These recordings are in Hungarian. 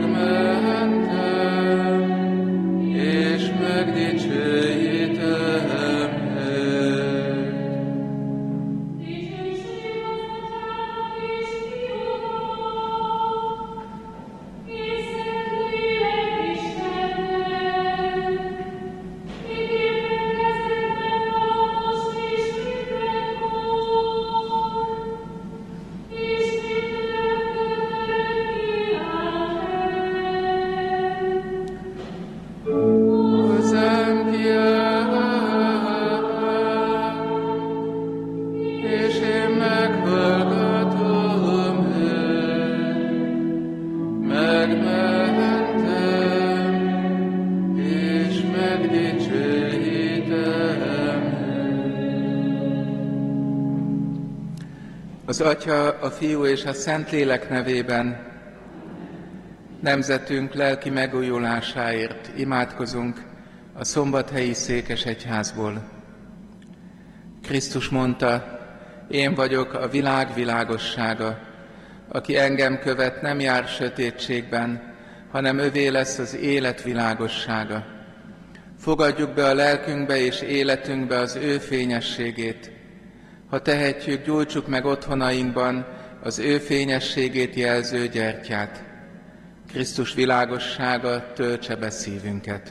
Az Atya, a Fiú és a Szentlélek nevében nemzetünk lelki megújulásáért imádkozunk a Szombathelyi Székesegyházból. Krisztus mondta, én vagyok a világ világossága, aki engem követ, nem jár sötétségben, hanem övé lesz az élet világossága. Fogadjuk be a lelkünkbe és életünkbe az ő fényességét. Ha tehetjük, gyújtsuk meg otthonainkban az ő fényességét jelző gyertyát. Krisztus világossága töltse be szívünket.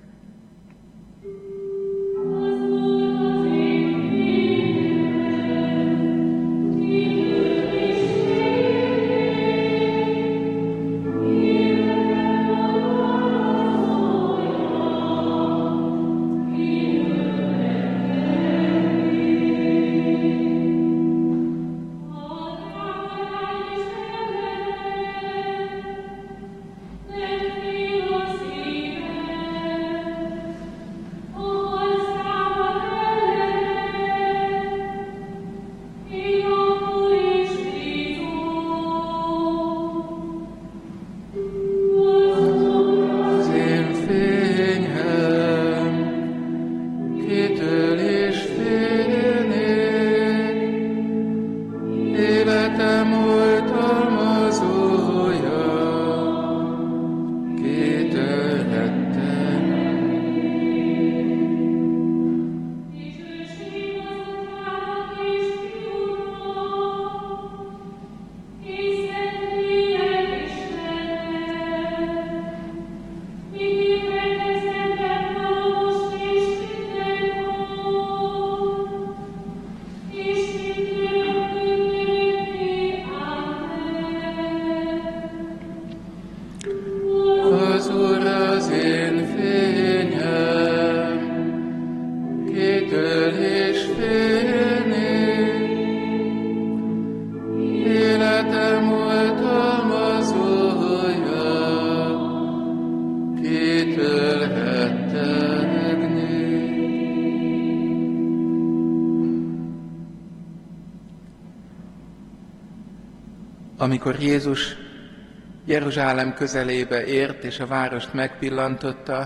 Amikor Jézus Jeruzsálem közelébe ért, és a várost megpillantotta,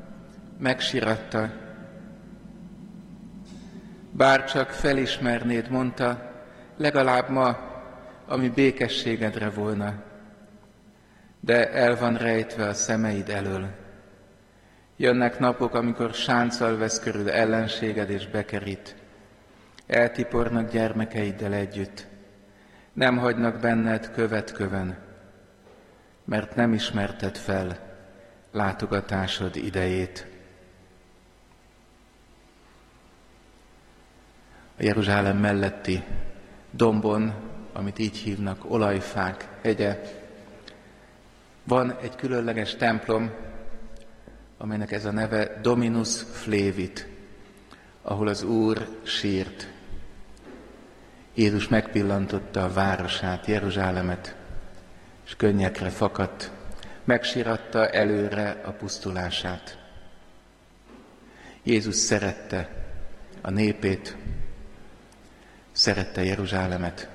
megsiratta. Bár csak felismernéd, mondta, legalább ma, ami békességedre volna, de el van rejtve a szemeid elől. Jönnek napok, amikor sánccal vesz körül ellenséged és bekerít. Eltipornak gyermekeiddel együtt. Nem hagynak benned követ köven, mert nem ismerted fel látogatásod idejét. A Jeruzsálem melletti dombon, amit így hívnak Olajfák hegye, van egy különleges templom, amelynek ez a neve Dominus Flevit, ahol az Úr sírt. Jézus megpillantotta a városát, Jeruzsálemet, és könnyekre fakadt, megsiratta előre a pusztulását. Jézus szerette a népét, szerette Jeruzsálemet,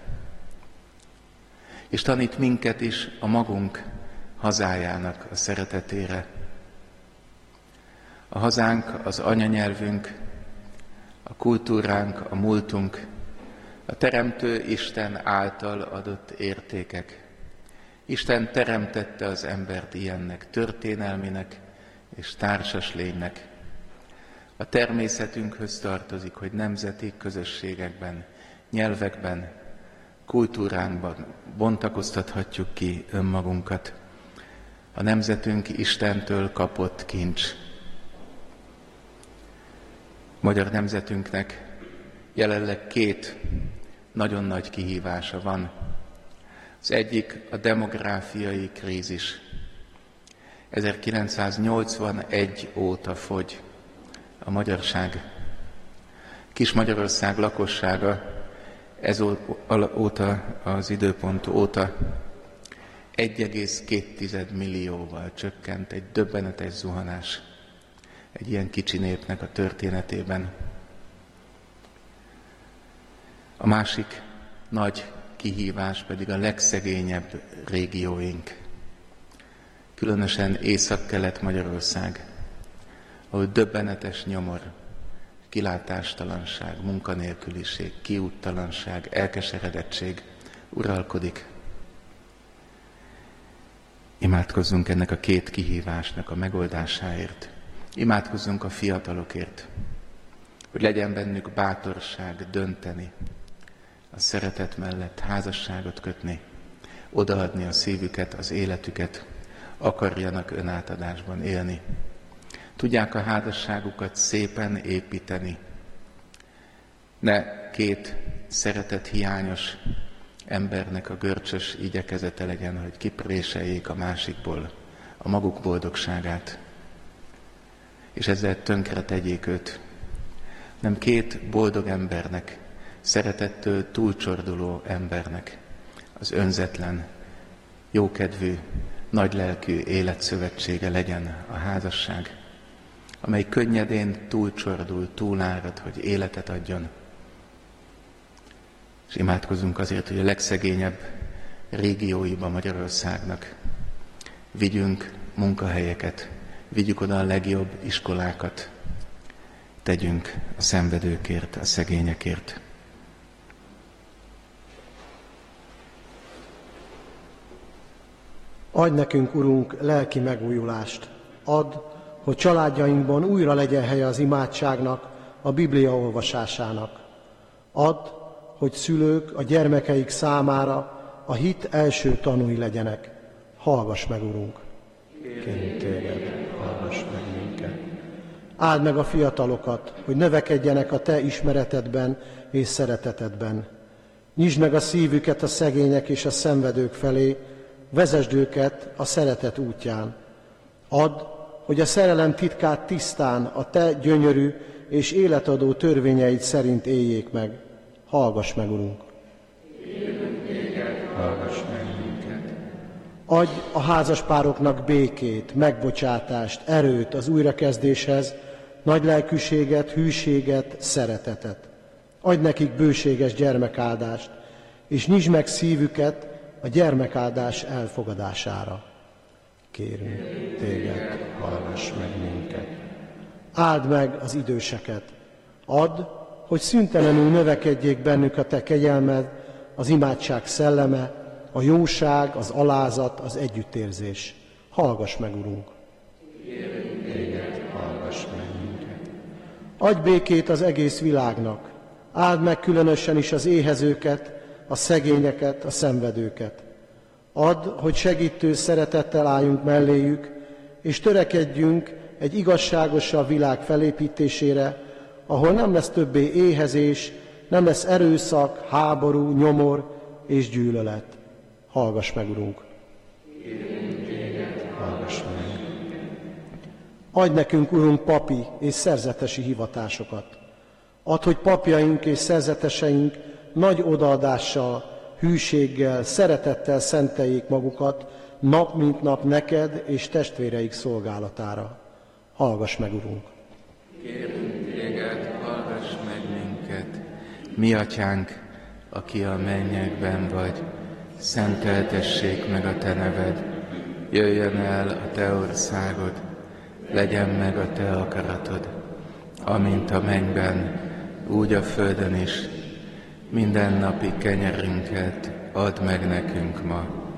és tanít minket is a magunk hazájának a szeretetére. A hazánk az anyanyelvünk, a kultúránk, a múltunk, a Teremtő Isten által adott értékek. Isten teremtette az embert ilyennek, történelminek és társas lénynek. A természetünkhöz tartozik, hogy nemzeti közösségekben, nyelvekben, kultúránkban bontakoztathatjuk ki önmagunkat. A nemzetünk Istentől kapott kincs. Magyar nemzetünknek jelenleg 2 nagyon nagy kihívása van. Az egyik a demográfiai krízis. 1981 óta fogy a magyarság. Kis-Magyarország lakossága ezóta, az időpont óta 1,2 millióval csökkent, egy döbbenetes zuhanás egy ilyen kicsi népnek a történetében. A másik nagy kihívás pedig a legszegényebb régióink, különösen Észak-Kelet-Magyarország, ahol döbbenetes nyomor, kilátástalanság, munkanélküliség, kiúttalanság, elkeseredettség uralkodik. Imádkozzunk ennek a 2 kihívásnak a megoldásáért. Imádkozzunk a fiatalokért, hogy legyen bennük bátorság dönteni, a szeretet mellett házasságot kötni, odaadni a szívüket, az életüket, akarjanak önátadásban élni. Tudják a házasságukat szépen építeni. Ne 2 szeretethiányos embernek a görcsös igyekezete legyen, hogy kipréseljék a másikból a maguk boldogságát, és ezzel tönkre tegyék őt. Nem 2 boldog embernek, szeretettől túlcsorduló embernek az önzetlen, jókedvű, nagylelkű életszövetsége legyen a házasság, amely könnyedén túlcsordul, túlárad, hogy életet adjon. És imádkozunk azért, hogy a legszegényebb régióiba Magyarországnak vigyünk munkahelyeket, vigyük oda a legjobb iskolákat, tegyünk a szenvedőkért, a szegényekért. Adj nekünk, Urunk, lelki megújulást. Add, hogy családjainkban újra legyen helye az imádságnak, a Biblia olvasásának. Add, hogy szülők a gyermekeik számára a hit első tanúi legyenek. Hallgass meg, Urunk! Kérünk téged, hallgass meg minket! Áld meg a fiatalokat, hogy növekedjenek a te ismeretedben és szeretetedben. Nyisd meg a szívüket a szegények és a szenvedők felé, vezesd őket a szeretet útján. Add, hogy a szerelem titkát tisztán a te gyönyörű és életadó törvényeid szerint éljék meg. Hallgass meg, Urunk! Hallgass meg minket! Adj a házaspároknak békét, megbocsátást, erőt az újrakezdéshez, nagy lelkűséget, hűséget, szeretetet. Adj nekik bőséges gyermekáldást, és nyisd meg szívüket a gyermekáldás elfogadására. Kérünk téged, hallgass meg minket! Áld meg az időseket! Add, hogy szüntelenül növekedjék bennük a te kegyelmed, az imádság szelleme, a jóság, az alázat, az együttérzés. Hallgass meg, Urunk! Kérünk téged, hallgass meg minket! Adj békét az egész világnak! Áld meg különösen is az éhezőket, a szegényeket, a szenvedőket. Add, hogy segítő szeretettel álljunk melléjük, és törekedjünk egy igazságosabb világ felépítésére, ahol nem lesz többé éhezés, nem lesz erőszak, háború, nyomor és gyűlölet. Hallgass meg, Urunk! Kérünk téged, hallgass meg! Adj nekünk, Urunk, papi és szerzetesi hivatásokat. Add, hogy papjaink és szerzeteseink nagy odaadással, hűséggel, szeretettel szenteljék magukat nap mint nap neked és testvéreik szolgálatára. Hallgass meg, Urunk! Kérünk téged, hallgass meg minket! Mi atyánk, aki a mennyekben vagy, szenteltessék meg a te neved, jöjjön el a te országod, legyen meg a te akaratod, amint a mennyben, úgy a földön is. Mindennapi kenyerünket add meg nekünk ma,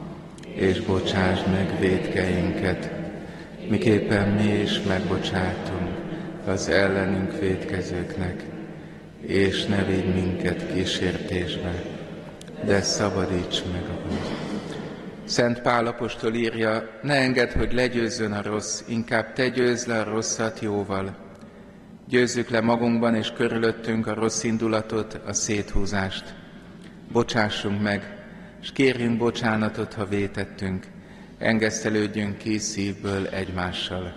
és bocsásd meg vétkeinket, miképpen mi is megbocsátunk az ellenünk vétkezőknek, és ne vigy minket kísértésbe, de szabadíts meg a bűntől. Szent Pál apostol írja, ne engedd, hogy legyőzzön a rossz, inkább te győzd le a rosszat jóval. Győzzük le magunkban és körülöttünk a rossz indulatot, a széthúzást. Bocsássunk meg, és kérjünk bocsánatot, ha vétettünk. Engesztelődjünk ki szívből egymással.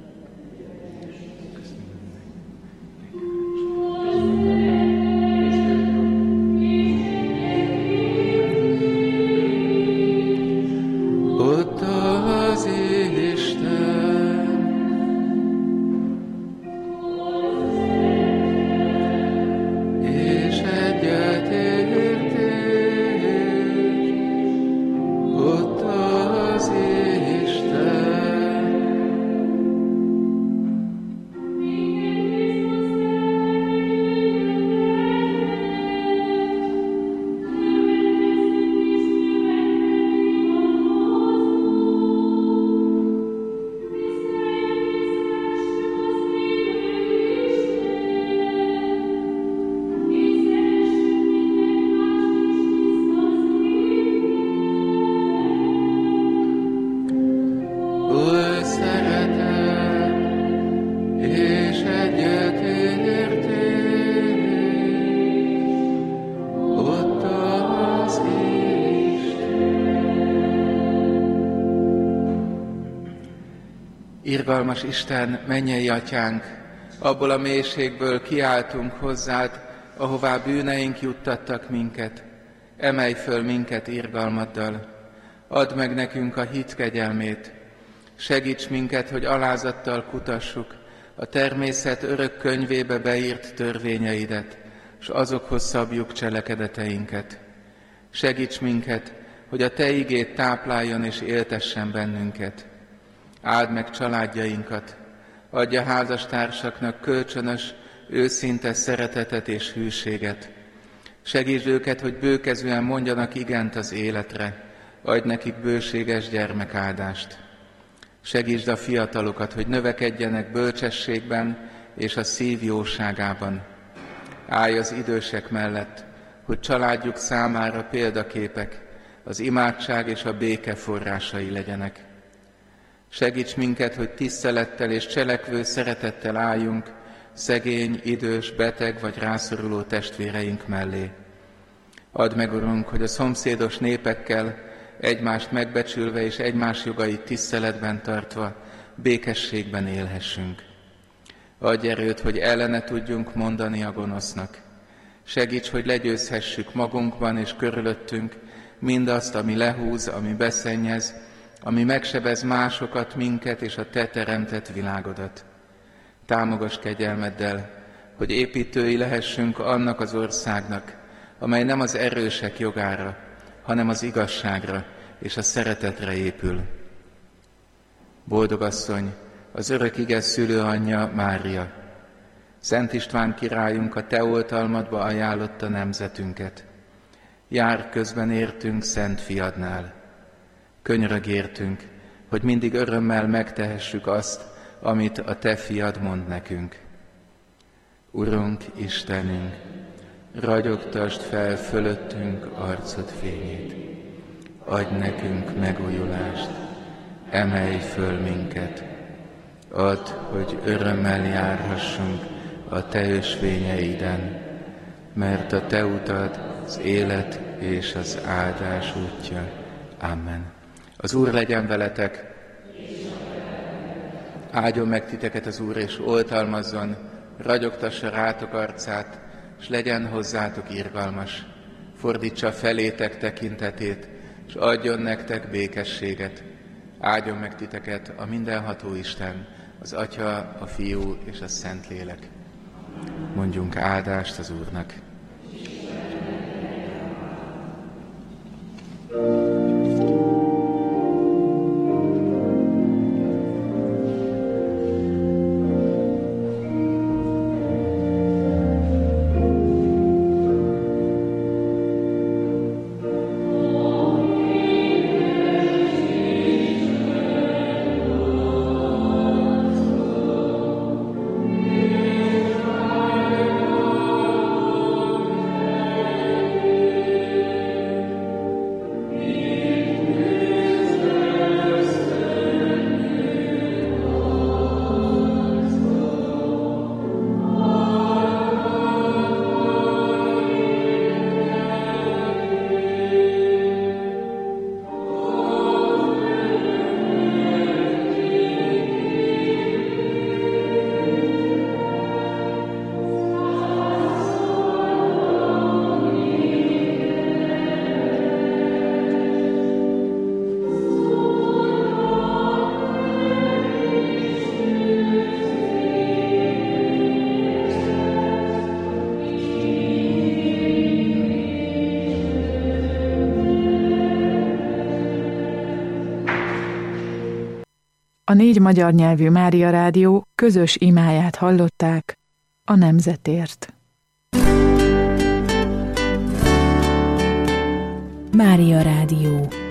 Irgalmas Isten, mennyei Atyánk, abból a mélységből kiáltunk hozzád, ahová bűneink juttattak minket. Emelj föl minket irgalmaddal, add meg nekünk a hit kegyelmét. Segíts minket, hogy alázattal kutassuk a természet örök könyvébe beírt törvényeidet, s azokhoz szabjuk cselekedeteinket. Segíts minket, hogy a Te igéd tápláljon és éltessen bennünket. Áld meg családjainkat, adj a házastársaknak kölcsönös, őszinte szeretetet és hűséget. Segítsd őket, hogy bőkezűen mondjanak igent az életre, adj nekik bőséges gyermekáldást. Segítsd a fiatalokat, hogy növekedjenek bölcsességben és a szív jóságában. Állj az idősek mellett, hogy családjuk számára példaképek, az imádság és a béke forrásai legyenek. Segíts minket, hogy tisztelettel és cselekvő szeretettel álljunk szegény, idős, beteg vagy rászoruló testvéreink mellé. Add meg, Urunk, hogy a szomszédos népekkel egymást megbecsülve és egymás jogait tiszteletben tartva békességben élhessünk. Adj erőt, hogy ellene tudjunk mondani a gonosznak. Segíts, hogy legyőzhessük magunkban és körülöttünk mindazt, ami lehúz, ami beszennyez, ami megsebez másokat, minket és a Te teremtett világodat. Támogass kegyelmeddel, hogy építői lehessünk annak az országnak, amely nem az erősek jogára, hanem az igazságra és a szeretetre épül. Boldog asszony, az örök ige szülőanyja Mária, Szent István királyunk a Te oltalmadba ajánlotta nemzetünket. Jár közben értünk Szent Fiadnál. Könyörög értünk, hogy mindig örömmel megtehessük azt, amit a Te Fiad mond nekünk. Urunk, Istenünk, ragyogtasd fel fölöttünk arcod fényét. Adj nekünk megújulást, emelj föl minket. Add, hogy örömmel járhassunk a Te ösvényeiden, mert a Te utad az élet és az áldás útja. Amen. Az Úr legyen veletek, áldjon meg titeket az Úr, és oltalmazzon, ragyogtassa rátok arcát, és legyen hozzátok irgalmas. Fordítsa felétek tekintetét, és adjon nektek békességet. Áldjon meg titeket a mindenható Isten, az Atya, a Fiú és a Szentlélek. Mondjunk áldást az Úrnak. A 4 magyar nyelvű Mária Rádió közös imáját hallották a nemzetért. Mária Rádió.